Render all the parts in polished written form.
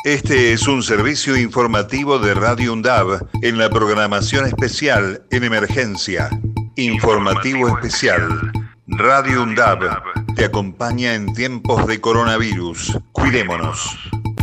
Este es un servicio informativo de Radio UNDAB en la programación especial en emergencia. Informativo especial. Radio UNDAB te acompaña en tiempos de coronavirus. Cuidémonos.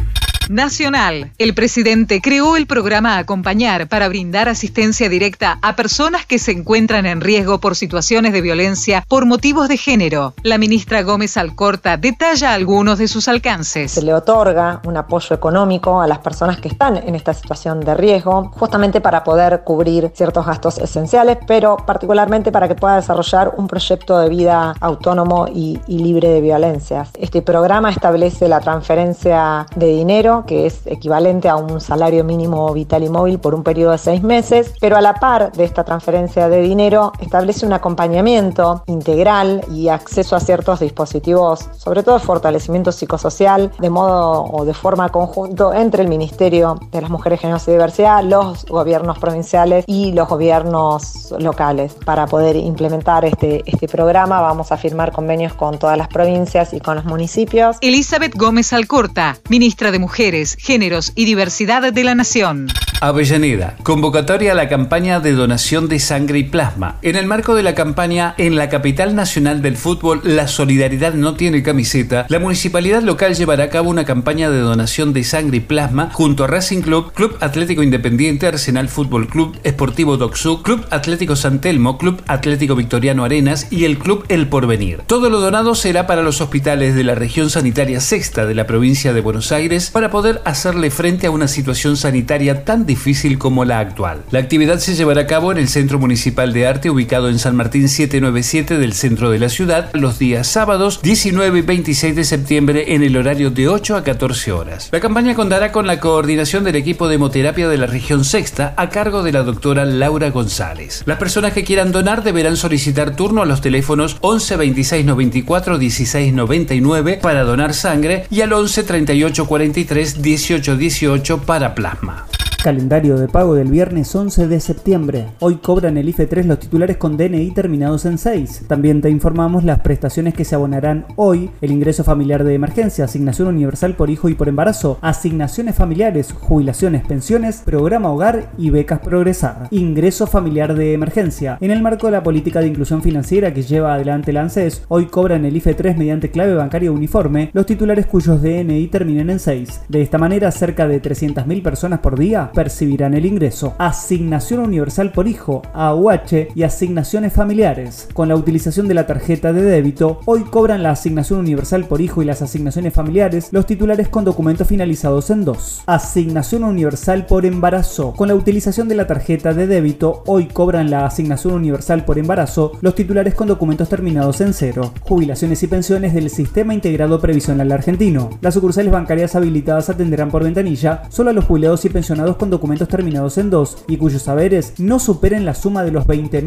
Nacional. El presidente creó el programa Acompañar para brindar asistencia directa a personas que se encuentran en riesgo por situaciones de violencia por motivos de género. La ministra Gómez Alcorta detalla algunos de sus alcances. Se le otorga un apoyo económico a las personas que están en esta situación de riesgo, justamente para poder cubrir ciertos gastos esenciales, pero particularmente para que pueda desarrollar un proyecto de vida autónomo y libre de violencias. Este programa establece la transferencia de dinero, que es equivalente a un salario mínimo vital y móvil por un periodo de 6 meses, pero a la par de esta transferencia de dinero establece un acompañamiento integral y acceso a ciertos dispositivos, sobre todo de fortalecimiento psicosocial, de modo o de forma conjunto entre el Ministerio de las Mujeres, Géneros y Diversidad, los gobiernos provinciales y los gobiernos locales. Para poder implementar este programa vamos a firmar convenios con todas las provincias y con los municipios. Elizabeth Gómez Alcorta, ministra de Mujeres, Géneros y Diversidad de la Nación. Avellaneda, convocatoria a la campaña de donación de sangre y plasma. En el marco de la campaña en la capital nacional del fútbol, La Solidaridad no tiene camiseta, la municipalidad local llevará a cabo una campaña de donación de sangre y plasma junto a Racing Club, Club Atlético Independiente, Arsenal Fútbol Club, Sportivo Docsú, Club Atlético San Telmo, Club Atlético Victoriano Arenas y el Club El Porvenir. Todo lo donado será para los hospitales de la región sanitaria sexta de la provincia de Buenos Aires para poder hacerle frente a una situación sanitaria tan difícil como la actual. La actividad se llevará a cabo en el Centro Municipal de Arte, ubicado en San Martín 797 del centro de la ciudad, los días sábados 19 y 26 de septiembre en el horario de 8 a 14 horas. La campaña contará con la coordinación del equipo de hemoterapia de la región sexta a cargo de la doctora Laura González. Las personas que quieran donar deberán solicitar turno a los teléfonos 11 26 94 16 99 para donar sangre y al 11 38 43 18 18 para plasma. Calendario de pago del viernes 11 de septiembre. Hoy cobran el IFE 3 los titulares con DNI terminados en 6. También te informamos las prestaciones que se abonarán hoy: el ingreso familiar de emergencia, asignación universal por hijo y por embarazo, asignaciones familiares, jubilaciones, pensiones, programa hogar y becas progresar. Ingreso familiar de emergencia. En el marco de la política de inclusión financiera que lleva adelante la ANSES, hoy cobran el IFE 3 mediante clave bancaria uniforme los titulares cuyos DNI terminen en 6. De esta manera, cerca de 300.000 personas por día percibirán el ingreso. Asignación universal por hijo, AUH y asignaciones familiares. Con la utilización de la tarjeta de débito, hoy cobran la asignación universal por hijo y las asignaciones familiares los titulares con documentos finalizados en 2. Asignación universal por embarazo. Con la utilización de la tarjeta de débito, hoy cobran la asignación universal por embarazo los titulares con documentos terminados en 0. Jubilaciones y pensiones del Sistema Integrado Previsional Argentino. Las sucursales bancarias habilitadas atenderán por ventanilla solo a los jubilados y pensionados con documentos terminados en 2 y cuyos haberes no superen la suma de los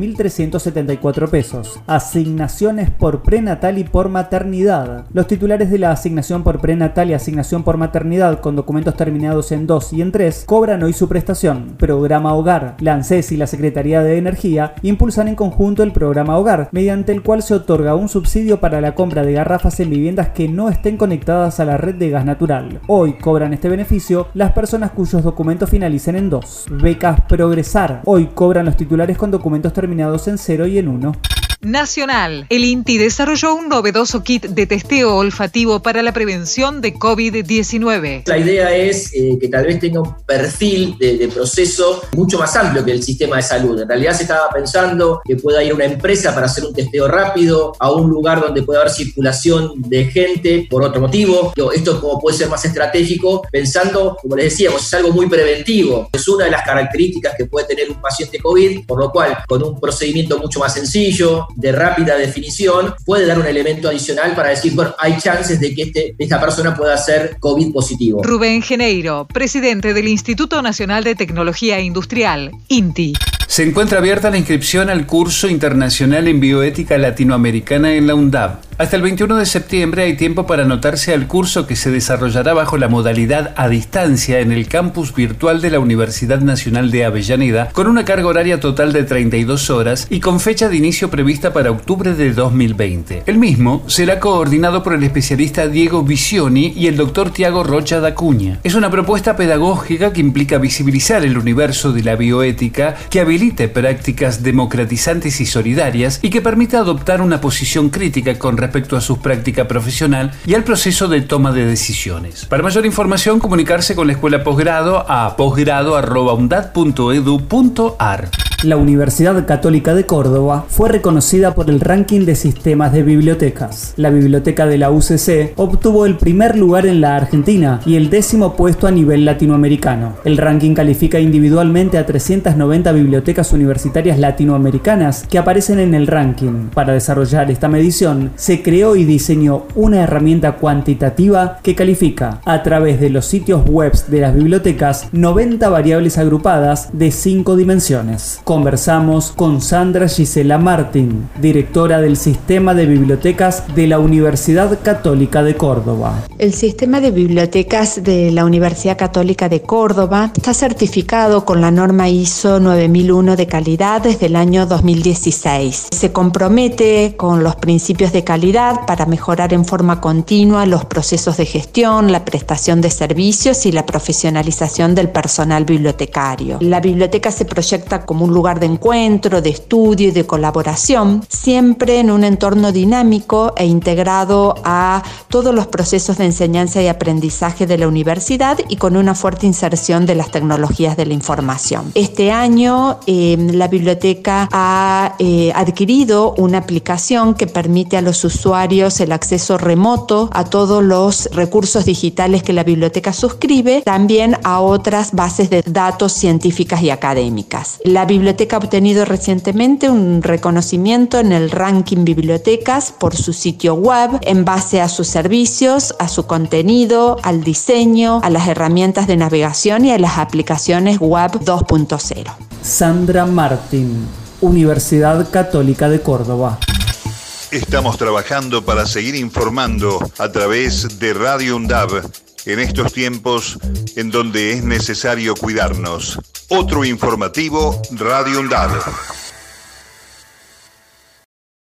20.374 pesos. Asignaciones por prenatal y por maternidad. Los titulares de la asignación por prenatal y asignación por maternidad con documentos terminados en 2 y en 3 cobran hoy su prestación. Programa Hogar. La ANSES y la Secretaría de Energía impulsan en conjunto el Programa Hogar, mediante el cual se otorga un subsidio para la compra de garrafas en viviendas que no estén conectadas a la red de gas natural. Hoy cobran este beneficio las personas cuyos documentos finalicen en 2. Becas Progresar. Hoy cobran los titulares con documentos terminados en 0 y en 1. Nacional. El INTI desarrolló un novedoso kit de testeo olfativo para la prevención de COVID-19. La idea es que tal vez tenga un perfil de proceso mucho más amplio que el sistema de salud. En realidad se estaba pensando que pueda ir una empresa para hacer un testeo rápido a un lugar donde pueda haber circulación de gente por otro motivo. Esto como puede ser más estratégico, pensando, como les decíamos, es algo muy preventivo. Es una de las características que puede tener un paciente COVID, por lo cual con un procedimiento mucho más sencillo, de rápida definición, puede dar un elemento adicional para decir, bueno, hay chances de que esta persona pueda ser COVID positivo. Rubén Geneiro, presidente del Instituto Nacional de Tecnología Industrial, INTI. Se encuentra abierta la inscripción al curso internacional en bioética latinoamericana en la UNDAB. Hasta el 21 de septiembre hay tiempo para anotarse al curso que se desarrollará bajo la modalidad a distancia en el campus virtual de la Universidad Nacional de Avellaneda, con una carga horaria total de 32 horas y con fecha de inicio prevista para octubre de 2020. El mismo será coordinado por el especialista Diego Visioni y el doctor Tiago Rocha da Cunha. Es una propuesta pedagógica que implica visibilizar el universo de la bioética, que habilite prácticas democratizantes y solidarias y que permita adoptar una posición crítica con respecto a su práctica profesional y al proceso de toma de decisiones. Para mayor información, comunicarse con la Escuela Posgrado a posgrado@undad.edu.ar. La Universidad Católica de Córdoba fue reconocida por el ranking de sistemas de bibliotecas. La biblioteca de la UCC obtuvo el primer lugar en la Argentina y el 10º puesto a nivel latinoamericano. El ranking califica individualmente a 390 bibliotecas universitarias latinoamericanas que aparecen en el ranking. Para desarrollar esta medición, se creó y diseñó una herramienta cuantitativa que califica, a través de los sitios web de las bibliotecas, 90 variables agrupadas de 5 dimensiones. Conversamos con Sandra Gisela Martín, directora del Sistema de Bibliotecas de la Universidad Católica de Córdoba. El Sistema de Bibliotecas de la Universidad Católica de Córdoba está certificado con la norma ISO 9001 de calidad desde el año 2016. Se compromete con los principios de calidad para mejorar en forma continua los procesos de gestión, la prestación de servicios y la profesionalización del personal bibliotecario. La biblioteca se proyecta como un lugar de encuentro, de estudio y de colaboración, siempre en un entorno dinámico e integrado a todos los procesos de enseñanza y aprendizaje de la universidad y con una fuerte inserción de las tecnologías de la información. Este año la biblioteca ha adquirido una aplicación que permite a los usuarios el acceso remoto a todos los recursos digitales que la biblioteca suscribe, también a otras bases de datos científicas y académicas. La biblioteca ha obtenido recientemente un reconocimiento en el ranking Bibliotecas por su sitio web en base a sus servicios, a su contenido, al diseño, a las herramientas de navegación y a las aplicaciones web 2.0. Sandra Martín, Universidad Católica de Córdoba. Estamos trabajando para seguir informando a través de Radio UNDAB en estos tiempos en donde es necesario cuidarnos. Otro informativo, Radio UNDAB.